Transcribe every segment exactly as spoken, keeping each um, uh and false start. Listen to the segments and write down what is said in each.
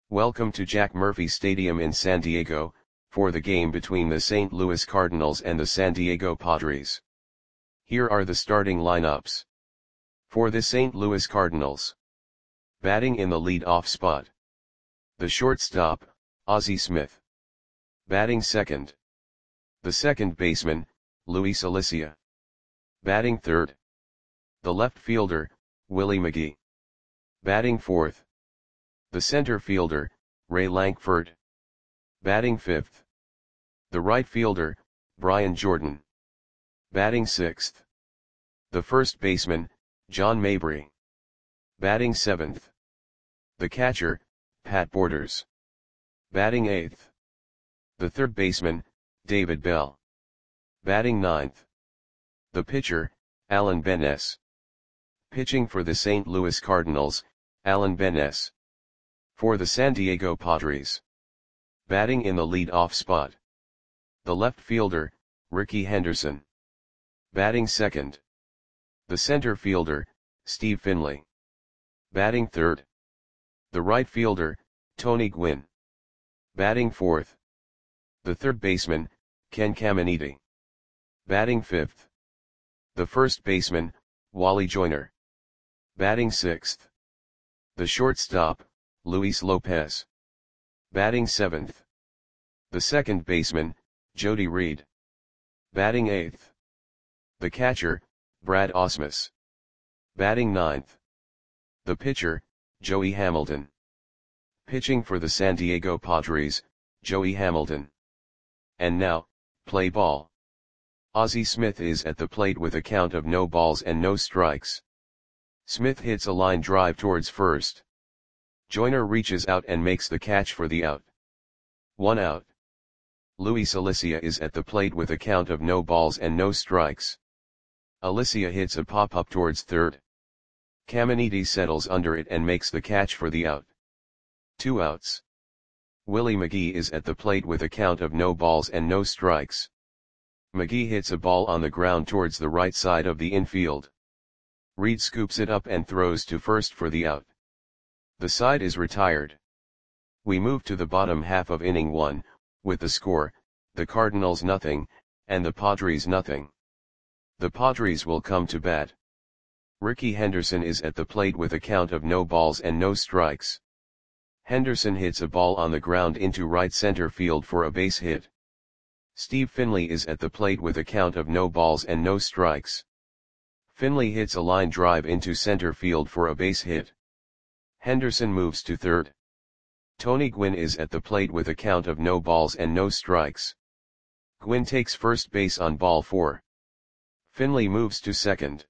Welcome to Jack Murphy Stadium in San Diego, for the game between the Saint Louis Cardinals and the San Diego Padres. Here are the starting lineups. For the Saint Louis Cardinals. Batting in the lead-off spot. The shortstop, Ozzie Smith. Batting second. The second baseman, Luis Alicia. Batting third. The left fielder, Willie McGee. Batting fourth. The center fielder, Ray Lankford. Batting fifth. The right fielder, Brian Jordan. Batting sixth. The first baseman, John Mabry. Batting seventh. The catcher, Pat Borders. Batting eighth. The third baseman, David Bell. Batting ninth. The pitcher, Alan Benes. Pitching for the Saint Louis Cardinals, Alan Benes. For the San Diego Padres. Batting in the lead-off spot. The left fielder, Rickey Henderson. Batting second. The center fielder, Steve Finley. Batting third. The right fielder, Tony Gwynn. Batting fourth. The third baseman, Ken Caminiti. Batting fifth. The first baseman, Wally Joyner. Batting sixth. The shortstop, Luis Lopez. Batting seventh. The second baseman, Jody Reed. Batting eighth. The catcher, Brad Ausmus. Batting ninth. The pitcher, Joey Hamilton. Pitching for the San Diego Padres, Joey Hamilton. And now, play ball. Ozzie Smith is at the plate with a count of no balls and no strikes. Smith hits a line drive towards first. Joyner reaches out and makes the catch for the out. One out. Luis Alicia is at the plate with a count of no balls and no strikes. Alicia hits a pop-up towards third. Caminiti settles under it and makes the catch for the out. Two outs. Willie McGee is at the plate with a count of no balls and no strikes. McGee hits a ball on the ground towards the right side of the infield. Reed scoops it up and throws to first for the out. The side is retired. We move to the bottom half of inning one, with the score, the Cardinals nothing, and the Padres nothing. The Padres will come to bat. Rickey Henderson is at the plate with a count of no balls and no strikes. Henderson hits a ball on the ground into right center field for a base hit. Steve Finley is at the plate with a count of no balls and no strikes. Finley hits a line drive into center field for a base hit. Henderson moves to third. Tony Gwynn is at the plate with a count of no balls and no strikes. Gwynn takes first base on ball four. Finley moves to second.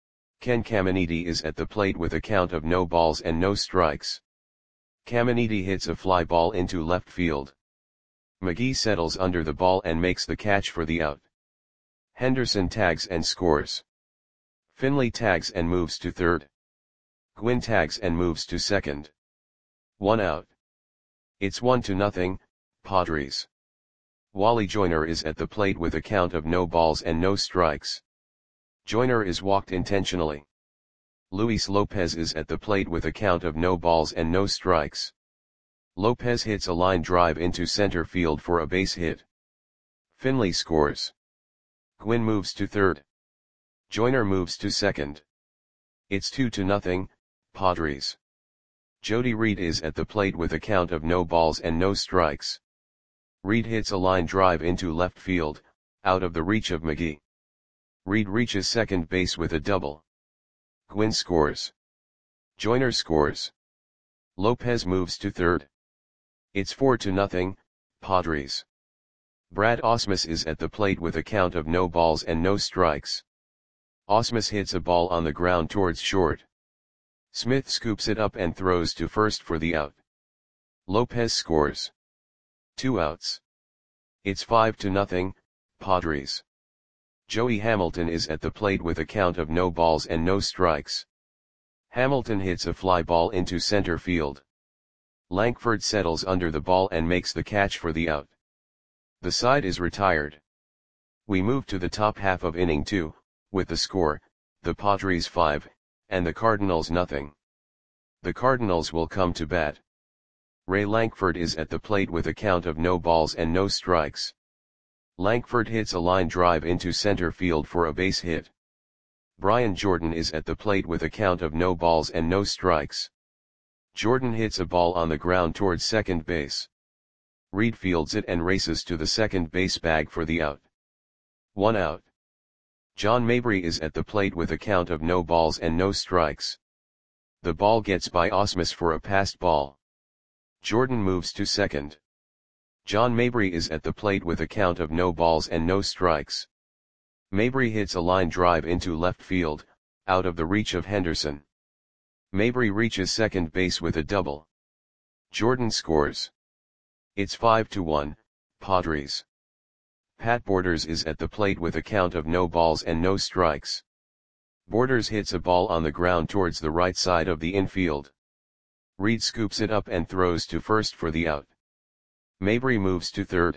Ken Caminiti is at the plate with a count of no balls and no strikes. Caminiti hits a fly ball into left field. McGee settles under the ball and makes the catch for the out. Henderson tags and scores. Finley tags and moves to third. Gwynn tags and moves to second. One out. It's one to nothing, Padres. Wally Joyner is at the plate with a count of no balls and no strikes. Joyner is walked intentionally. Luis Lopez is at the plate with a count of no balls and no strikes. Lopez hits a line drive into center field for a base hit. Finley scores. Gwynn moves to third. Joyner moves to second. It's two to nothing, Padres. Jody Reed is at the plate with a count of no balls and no strikes. Reed hits a line drive into left field, out of the reach of McGee. Reed reaches second base with a double. Gwynn scores. Joyner scores. Lopez moves to third. It's four to nothing, Padres. Brad Ausmus is at the plate with a count of no balls and no strikes. Ausmus hits a ball on the ground towards short. Smith scoops it up and throws to first for the out. Lopez scores. Two outs. It's five to nothing, Padres. Joey Hamilton is at the plate with a count of no balls and no strikes. Hamilton hits a fly ball into center field. Lankford settles under the ball and makes the catch for the out. The side is retired. We move to the top half of inning two, with the score, the Padres five, and the Cardinals nothing. The Cardinals will come to bat. Ray Lankford is at the plate with a count of no balls and no strikes. Lankford hits a line drive into center field for a base hit. Brian Jordan is at the plate with a count of no balls and no strikes. Jordan hits a ball on the ground towards second base. Reed fields it and races to the second base bag for the out. One out. John Mabry is at the plate with a count of no balls and no strikes. The ball gets by Ausmus for a passed ball. Jordan moves to second. John Mabry is at the plate with a count of no balls and no strikes. Mabry hits a line drive into left field, out of the reach of Henderson. Mabry reaches second base with a double. Jordan scores. It's five to one, Padres. Pat Borders is at the plate with a count of no balls and no strikes. Borders hits a ball on the ground towards the right side of the infield. Reed scoops it up and throws to first for the out. Mabry moves to third.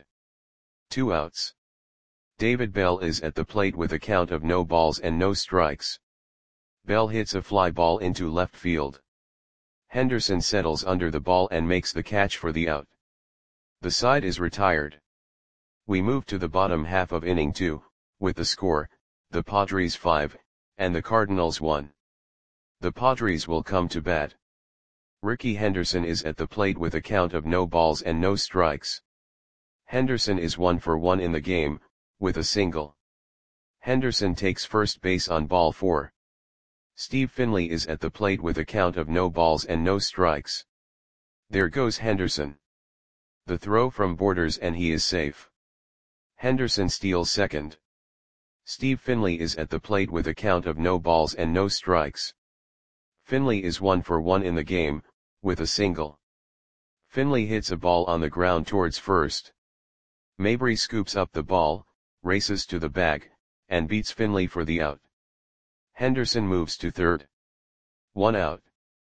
Two outs. David Bell is at the plate with a count of no balls and no strikes. Bell hits a fly ball into left field. Henderson settles under the ball and makes the catch for the out. The side is retired. We move to the bottom half of inning two, with the score, the Padres five, and the Cardinals one. The Padres will come to bat. Ricky Henderson is at the plate with a count of no balls and no strikes. Henderson is one for one in the game, with a single. Henderson takes first base on ball four. Steve Finley is at the plate with a count of no balls and no strikes. There goes Henderson. The throw from Borders and he is safe. Henderson steals second. Steve Finley is at the plate with a count of no balls and no strikes. Finley is one for one in the game, with a single. Finley hits a ball on the ground towards first. Mabry scoops up the ball, races to the bag, and beats Finley for the out. Henderson moves to third. One out.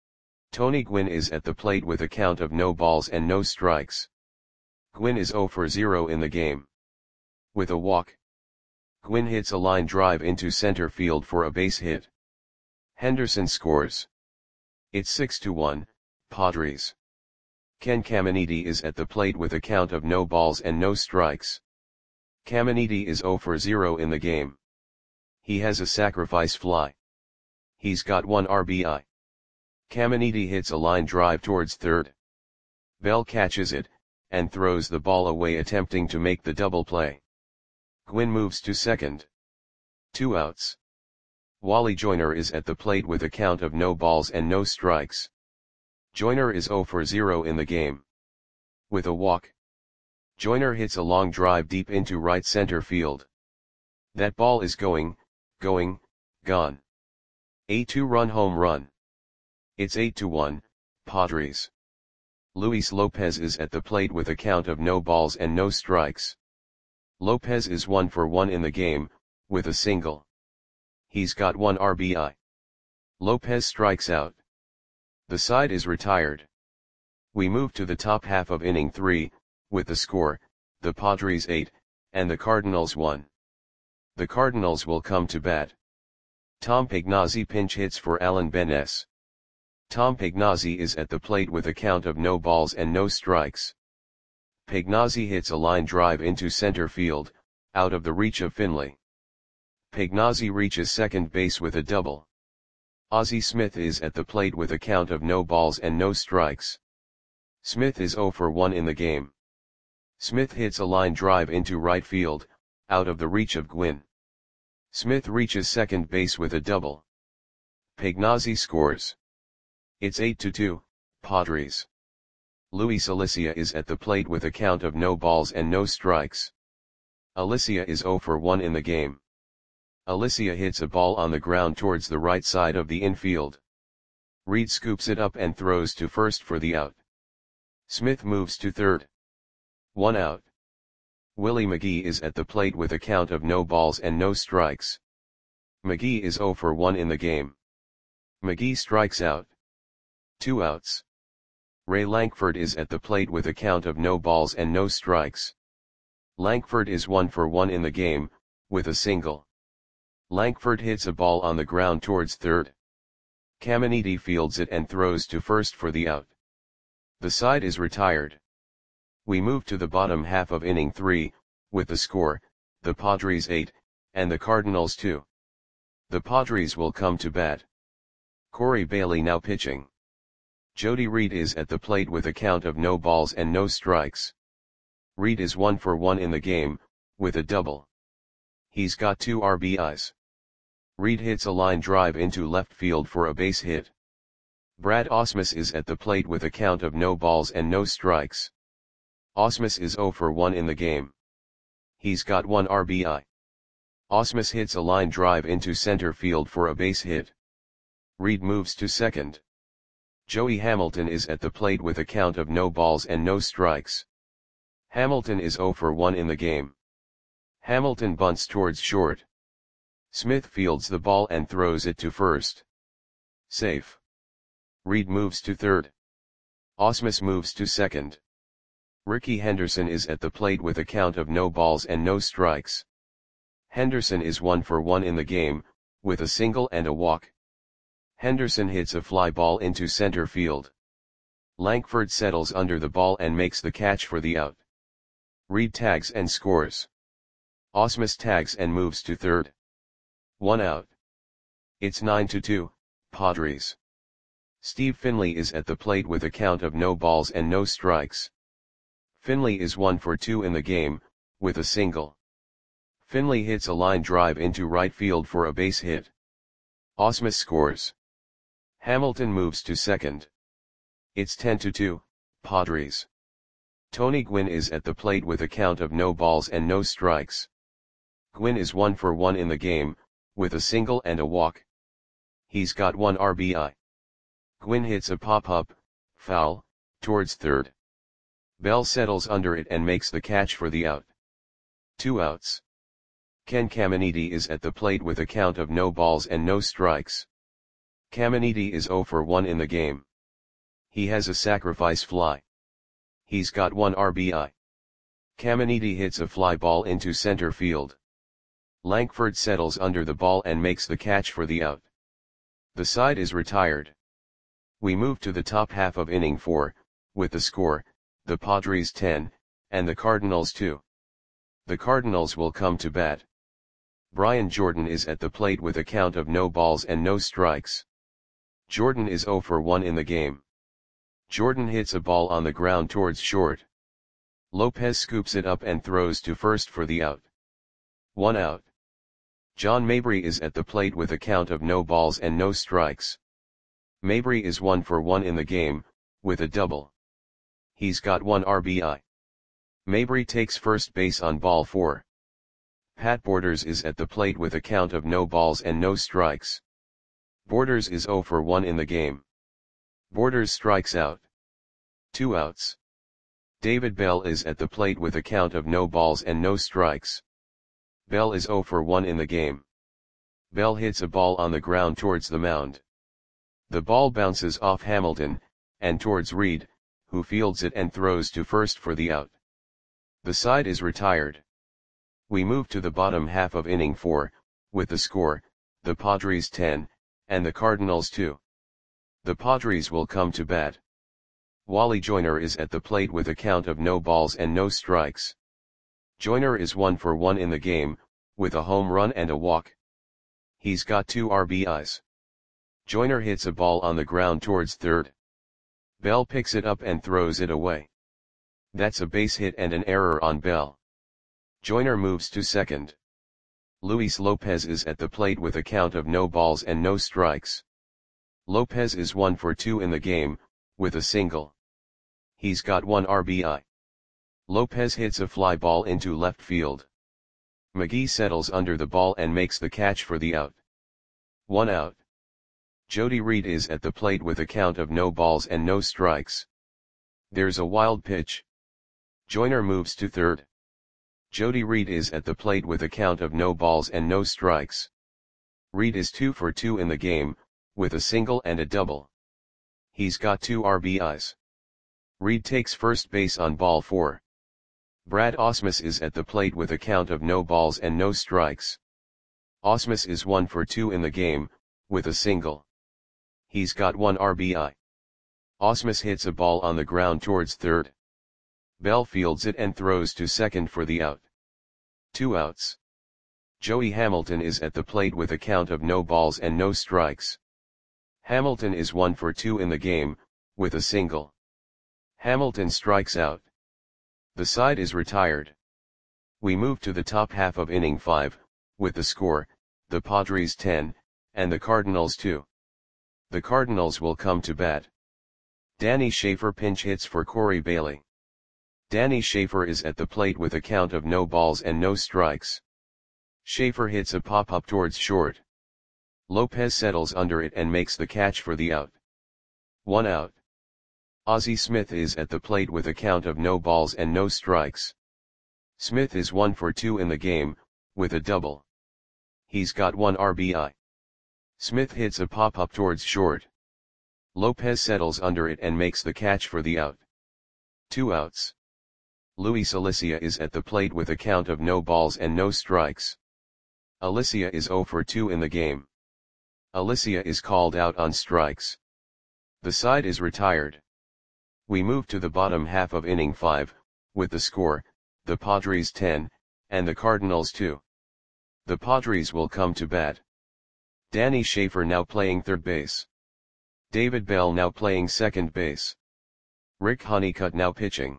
Tony Gwynn is at the plate with a count of no balls and no strikes. Gwynn is zero for zero in the game. With a walk. Gwynn hits a line drive into center field for a base hit. Henderson scores. It's six to one, Padres. Ken Caminiti is at the plate with a count of no balls and no strikes. Caminiti is zero for zero in the game. He has a sacrifice fly. He's got one R B I. Caminiti hits a line drive towards third. Bell catches it, and throws the ball away attempting to make the double play. Gwynn moves to second. Two outs. Wally Joyner is at the plate with a count of no balls and no strikes. Joyner is zero for zero in the game. With a walk. Joyner hits a long drive deep into right center field. That ball is going, going, gone. A two-run home run. It's eight to one, Padres. Luis Lopez is at the plate with a count of no balls and no strikes. Lopez is one for one in the game, with a single. He's got one R B I. Lopez strikes out. The side is retired. We move to the top half of inning three, with the score, the Padres eight, and the Cardinals one. The Cardinals will come to bat. Tom Pagnozzi pinch hits for Alan Benes. Tom Pagnozzi is at the plate with a count of no balls and no strikes. Pagnozzi hits a line drive into center field, out of the reach of Finley. Pagnozzi reaches second base with a double. Ozzie Smith is at the plate with a count of no balls and no strikes. Smith is zero for one in the game. Smith hits a line drive into right field, out of the reach of Gwynn. Smith reaches second base with a double. Pagnozzi scores. It's eight to two, Padres. Luis Alicia is at the plate with a count of no balls and no strikes. Alicia is zero for one in the game. Alicia hits a ball on the ground towards the right side of the infield. Reed scoops it up and throws to first for the out. Smith moves to third. One out. Willie McGee is at the plate with a count of no balls and no strikes. McGee is zero for one in the game. McGee strikes out. Two outs. Ray Lankford is at the plate with a count of no balls and no strikes. Lankford is one for one in the game, with a single. Lankford hits a ball on the ground towards third. Caminiti fields it and throws to first for the out. The side is retired. We move to the bottom half of inning three, with the score, the Padres eight, and the Cardinals two. The Padres will come to bat. Corey Bailey now pitching. Jody Reed is at the plate with a count of no balls and no strikes. Reed is one for one in the game, with a double. He's got two R B Is. Reed hits a line drive into left field for a base hit. Brad Ausmus is at the plate with a count of no balls and no strikes. Ausmus is zero for one in the game. He's got one R B I. Ausmus hits a line drive into center field for a base hit. Reed moves to second. Joey Hamilton is at the plate with a count of no balls and no strikes. Hamilton is zero for one in the game. Hamilton bunts towards short. Smith fields the ball and throws it to first. Safe. Reed moves to third. Ausmus moves to second. Ricky Henderson is at the plate with a count of no balls and no strikes. Henderson is one for one in the game, with a single and a walk. Henderson hits a fly ball into center field. Langford settles under the ball and makes the catch for the out. Reed tags and scores. Ausmus tags and moves to third. One out. It's nine to two, Padres. Steve Finley is at the plate with a count of no balls and no strikes. Finley is one for two in the game, with a single. Finley hits a line drive into right field for a base hit. Ausmus scores. Hamilton moves to second. It's ten to two, Padres. Tony Gwynn is at the plate with a count of no balls and no strikes. Gwynn is one for one in the game, with a single and a walk. He's got one R B I. Gwynn hits a pop-up, foul, towards third. Bell settles under it and makes the catch for the out. Two outs. Ken Caminiti is at the plate with a count of no balls and no strikes. Caminiti is zero for one in the game. He has a sacrifice fly. He's got one R B I. Caminiti hits a fly ball into center field. Langford settles under the ball and makes the catch for the out. The side is retired. We move to the top half of inning four, with the score, the Padres ten, and the Cardinals two. The Cardinals will come to bat. Brian Jordan is at the plate with a count of no balls and no strikes. Jordan is zero for one in the game. Jordan hits a ball on the ground towards short. Lopez scoops it up and throws to first for the out. One out. John Mabry is at the plate with a count of no balls and no strikes. Mabry is one for one in the game, with a double. He's got one R B I. Mabry takes first base on ball four. Pat Borders is at the plate with a count of no balls and no strikes. Borders is zero for one in the game. Borders strikes out. Two outs. David Bell is at the plate with a count of no balls and no strikes. Bell is zero for one in the game. Bell hits a ball on the ground towards the mound. The ball bounces off Hamilton, and towards Reed, who fields it and throws to first for the out. The side is retired. We move to the bottom half of inning four, with the score, the Padres ten, and the Cardinals two. The Padres will come to bat. Wally Joyner is at the plate with a count of no balls and no strikes. Joyner is one for one in the game, with a home run and a walk. He's got two R B Is. Joyner hits a ball on the ground towards third. Bell picks it up and throws it away. That's a base hit and an error on Bell. Joyner moves to second. Luis Lopez is at the plate with a count of no balls and no strikes. Lopez is one for two in the game, with a single. He's got one R B I. Lopez hits a fly ball into left field. McGee settles under the ball and makes the catch for the out. One out. Jody Reed is at the plate with a count of no balls and no strikes. There's a wild pitch. Joyner moves to third. Jody Reed is at the plate with a count of no balls and no strikes. Reed is two for two in the game, with a single and a double. He's got two R B Is. Reed takes first base on ball four. Brad Ausmus is at the plate with a count of no balls and no strikes. Ausmus is one for two in the game, with a single. He's got one R B I. Ausmus hits a ball on the ground towards third. Bell fields it and throws to second for the out. Two outs. Joey Hamilton is at the plate with a count of no balls and no strikes. Hamilton is one for two in the game, with a single. Hamilton strikes out. The side is retired. We move to the top half of inning five, with the score, the Padres ten, and the Cardinals two. The Cardinals will come to bat. Danny Schaefer pinch hits for Corey Bailey. Danny Schaefer is at the plate with a count of no balls and no strikes. Schaefer hits a pop-up towards short. Lopez settles under it and makes the catch for the out. One out. Ozzie Smith is at the plate with a count of no balls and no strikes. Smith is one for two in the game, with a double. He's got one R B I. Smith hits a pop-up towards short. Lopez settles under it and makes the catch for the out. Two outs. Luis Alicia is at the plate with a count of no balls and no strikes. Alicia is zero for two in the game. Alicia is called out on strikes. The side is retired. We move to the bottom half of inning five, with the score, the Padres ten, and the Cardinals two. The Padres will come to bat. Danny Schaefer now playing third base. David Bell now playing second base. Rick Honeycutt now pitching.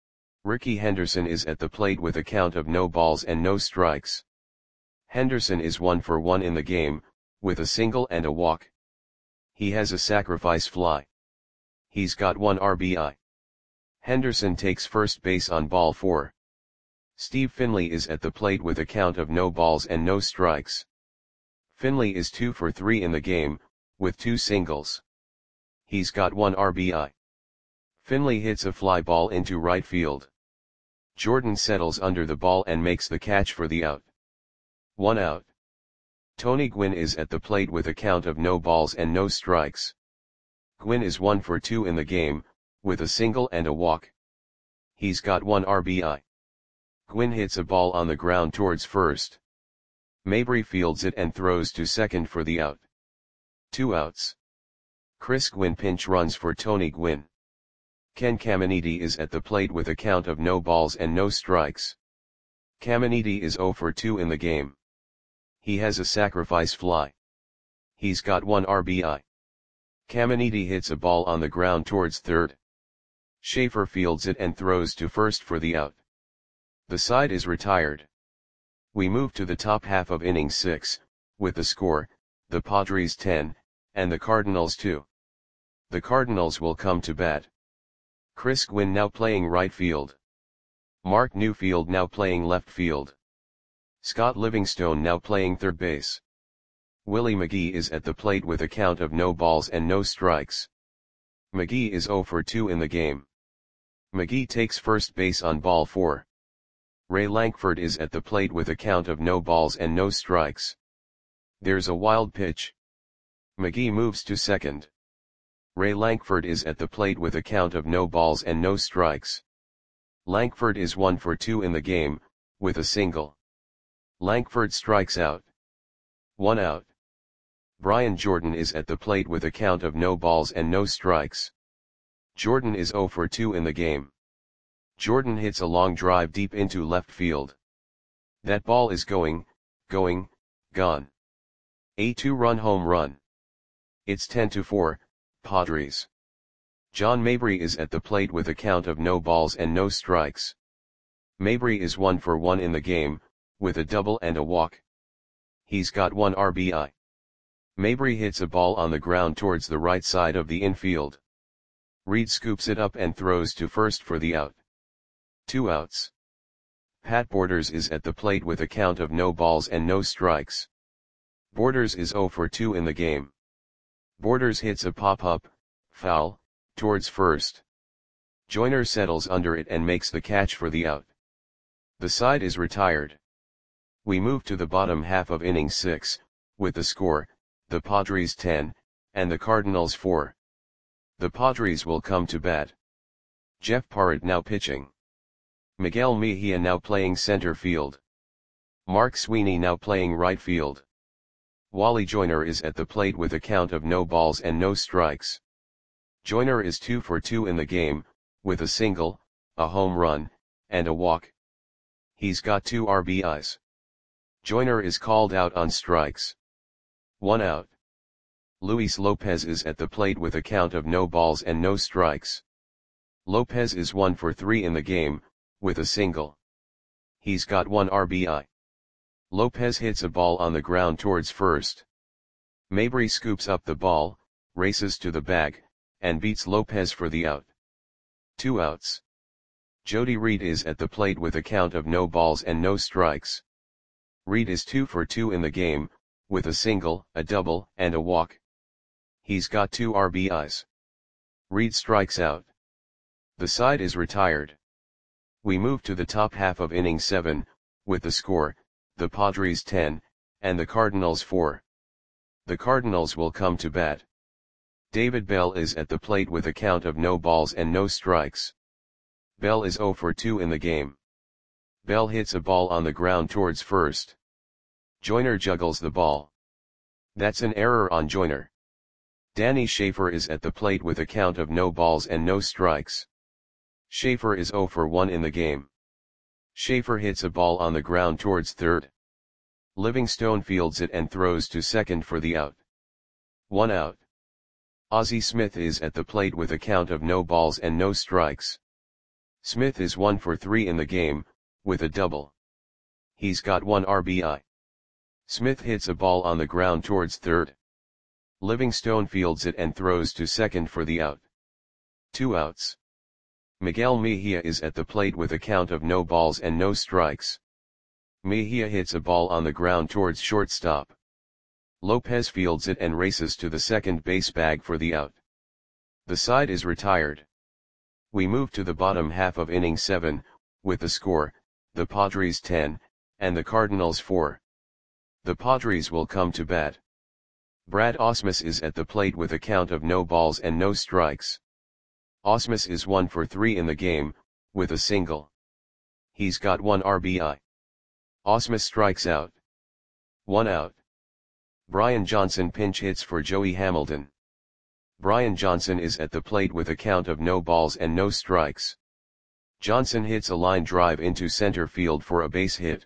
Ricky Henderson is at the plate with a count of no balls and no strikes. Henderson is one for one in the game, with a single and a walk. He has a sacrifice fly. He's got one R B I. Henderson takes first base on ball four. Steve Finley is at the plate with a count of no balls and no strikes. Finley is two for three in the game, with two singles. He's got one R B I. Finley hits a fly ball into right field. Jordan settles under the ball and makes the catch for the out. One out. Tony Gwynn is at the plate with a count of no balls and no strikes. Gwynn is one for two in the game, with a single and a walk. He's got one R B I. Gwynn hits a ball on the ground towards first. Mabry fields it and throws to second for the out. Two outs. Chris Gwynn pinch runs for Tony Gwynn. Ken Caminiti is at the plate with a count of no balls and no strikes. Caminiti is zero for two in the game. He has a sacrifice fly. He's got one R B I. Caminiti hits a ball on the ground towards third. Schaefer fields it and throws to first for the out. The side is retired. We move to the top half of inning six, with the score, the Padres ten, and the Cardinals two. The Cardinals will come to bat. Chris Gwynn now playing right field. Mark Newfield now playing left field. Scott Livingstone now playing third base. Willie McGee is at the plate with a count of no balls and no strikes. McGee is zero for two in the game. McGee takes first base on ball four. Ray Lankford is at the plate with a count of no balls and no strikes. There's a wild pitch. McGee moves to second. Ray Lankford is at the plate with a count of no balls and no strikes. Lankford is one for two in the game, with a single. Lankford strikes out. One out. Brian Jordan is at the plate with a count of no balls and no strikes. Jordan is zero for two in the game. Jordan hits a long drive deep into left field. That ball is going, going, gone. A two-run home run. It's ten to four, Padres. John Mabry is at the plate with a count of no balls and no strikes. Mabry is one for one in the game, with a double and a walk. He's got one R B I. Mabry hits a ball on the ground towards the right side of the infield. Reed scoops it up and throws to first for the out. Two outs. Pat Borders is at the plate with a count of no balls and no strikes. Borders is zero for two in the game. Borders hits a pop-up, foul, towards first. Joyner settles under it and makes the catch for the out. The side is retired. We move to the bottom half of inning six, with the score, the Padres ten, and the Cardinals four. The Padres will come to bat. Jeff Parrott now pitching. Miguel Mejia now playing center field. Mark Sweeney now playing right field. Wally Joyner is at the plate with a count of no balls and no strikes. Joyner is two for two in the game, with a single, a home run, and a walk. He's got two R B Is. Joyner is called out on strikes. One out. Luis Lopez is at the plate with a count of no balls and no strikes. Lopez is one for three in the game, with a single. He's got one R B I. Lopez hits a ball on the ground towards first. Mabry scoops up the ball, races to the bag, and beats Lopez for the out. Two outs. Jody Reed is at the plate with a count of no balls and no strikes. Reed is two for two in the game, with a single, a double, and a walk. He's got two R B Is. Reed strikes out. The side is retired. We move to the top half of inning seven, with the score, the Padres ten, and the Cardinals four. The Cardinals will come to bat. David Bell is at the plate with a count of no balls and no strikes. Bell is zero for two in the game. Bell hits a ball on the ground towards first. Joyner juggles the ball. That's an error on Joyner. Danny Schaefer is at the plate with a count of no balls and no strikes. Schaefer is zero for one in the game. Schaefer hits a ball on the ground towards third. Livingstone fields it and throws to second for the out. One out. Ozzie Smith is at the plate with a count of no balls and no strikes. Smith is one for three in the game, with a double. He's got one R B I. Smith hits a ball on the ground towards third. Livingstone fields it and throws to second for the out. Two outs. Miguel Mejia is at the plate with a count of no balls and no strikes. Mejia hits a ball on the ground towards shortstop. Lopez fields it and races to the second base bag for the out. The side is retired. We move to the bottom half of inning seven, with the score, the Padres ten, and the Cardinals four. The Padres will come to bat. Brad Ausmus is at the plate with a count of no balls and no strikes. Ausmus is one for three in the game, with a single. He's got one R B I. Ausmus strikes out. One out. Brian Johnson pinch hits for Joey Hamilton. Brian Johnson is at the plate with a count of no balls and no strikes. Johnson hits a line drive into center field for a base hit.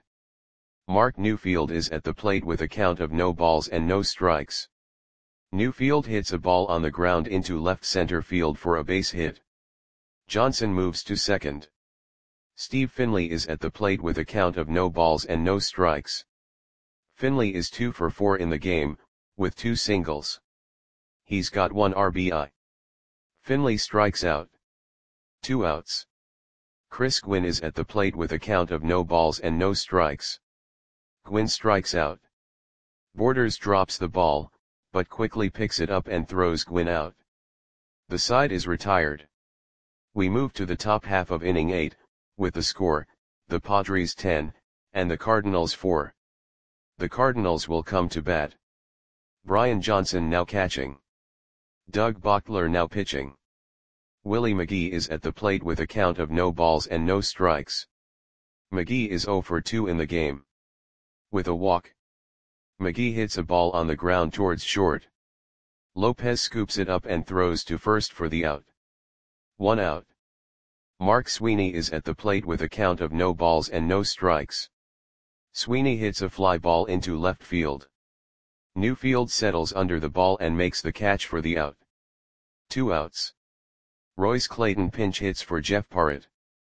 Mark Newfield is at the plate with a count of no balls and no strikes. Newfield hits a ball on the ground into left center field for a base hit. Johnson moves to second. Steve Finley is at the plate with a count of no balls and no strikes. Finley is two for four in the game, with two singles. He's got one R B I. Finley strikes out. Two outs. Chris Gwynn is at the plate with a count of no balls and no strikes. Gwynn strikes out. Borders drops the ball, but quickly picks it up and throws Gwynn out. The side is retired. We move to the top half of inning eight, with the score, the Padres ten, and the Cardinals four. The Cardinals will come to bat. Brian Johnson now catching. Doug Bochtler now pitching. Willie McGee is at the plate with a count of no balls and no strikes. McGee is zero for two in the game. With a walk. McGee hits a ball on the ground towards short. Lopez scoops it up and throws to first for the out. One out. Mark Sweeney is at the plate with a count of no balls and no strikes. Sweeney hits a fly ball into left field. Newfield settles under the ball and makes the catch for the out. Two outs. Royce Clayton pinch hits for Jeff Parrott.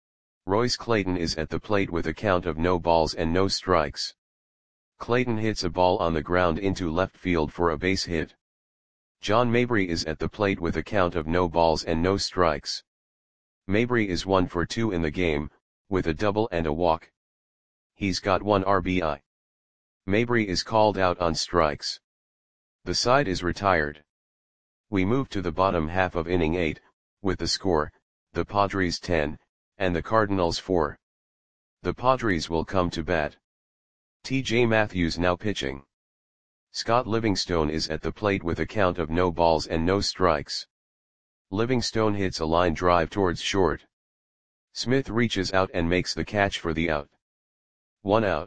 Royce Clayton is at the plate with a count of no balls and no strikes. Clayton hits a ball on the ground into left field for a base hit. John Mabry is at the plate with a count of no balls and no strikes. Mabry is one for two in the game, with a double and a walk. He's got one R B I. Mabry is called out on strikes. The side is retired. We move to the bottom half of inning eight, with the score, the Padres ten, and the Cardinals four. The Padres will come to bat. T J Matthews now pitching. Scott Livingstone is at the plate with a count of no balls and no strikes. Livingstone hits a line drive towards short. Smith reaches out and makes the catch for the out. One out.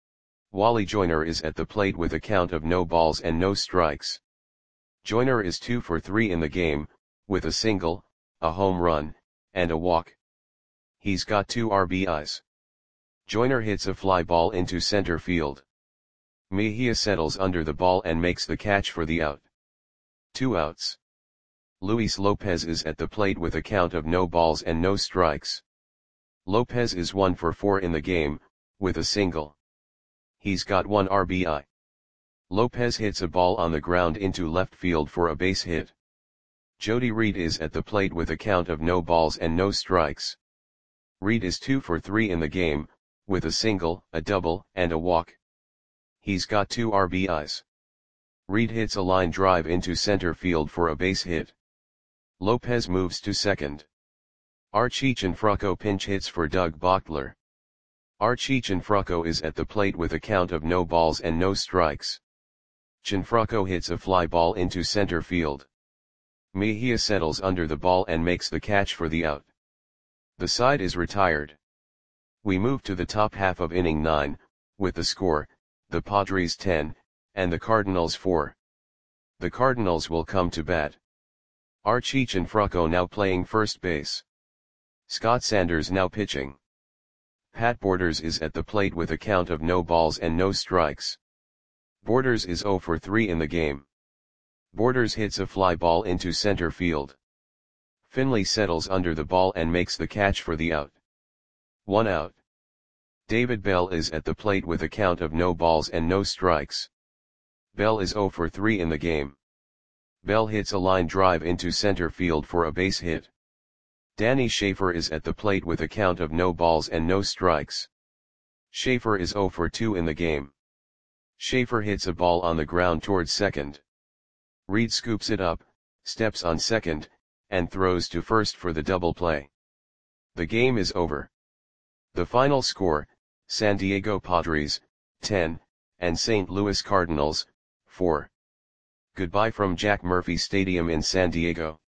Wally Joyner is at the plate with a count of no balls and no strikes. Joyner is two for three in the game, with a single, a home run, and a walk. He's got two R B Is. Joyner hits a fly ball into center field. Mejia settles under the ball and makes the catch for the out. Two outs. Luis Lopez is at the plate with a count of no balls and no strikes. Lopez is one for four in the game, with a single. He's got one R B I. Lopez hits a ball on the ground into left field for a base hit. Jody Reed is at the plate with a count of no balls and no strikes. Reed is two for three in the game, with a single, a double, and a walk. He's got two R B Is. Reed hits a line drive into center field for a base hit. Lopez moves to second. Archie Cianfrocco pinch hits for Doug Bochtler. Archie Cianfrocco is at the plate with a count of no balls and no strikes. Cianfrocco hits a fly ball into center field. Mejia settles under the ball and makes the catch for the out. The side is retired. We move to the top half of inning nine, with the score, the Padres ten, and the Cardinals four. The Cardinals will come to bat. Archie Cianfrocco now playing first base. Scott Sanders now pitching. Pat Borders is at the plate with a count of no balls and no strikes. Borders is zero for three in the game. Borders hits a fly ball into center field. Finley settles under the ball and makes the catch for the out. One out. David Bell is at the plate with a count of no balls and no strikes. Bell is zero for three in the game. Bell hits a line drive into center field for a base hit. Danny Schaefer is at the plate with a count of no balls and no strikes. Schaefer is zero for two in the game. Schaefer hits a ball on the ground towards second. Reed scoops it up, steps on second, and throws to first for the double play. The game is over. The final score, San Diego Padres, ten, and Saint Louis Cardinals, four. Goodbye from Jack Murphy Stadium in San Diego.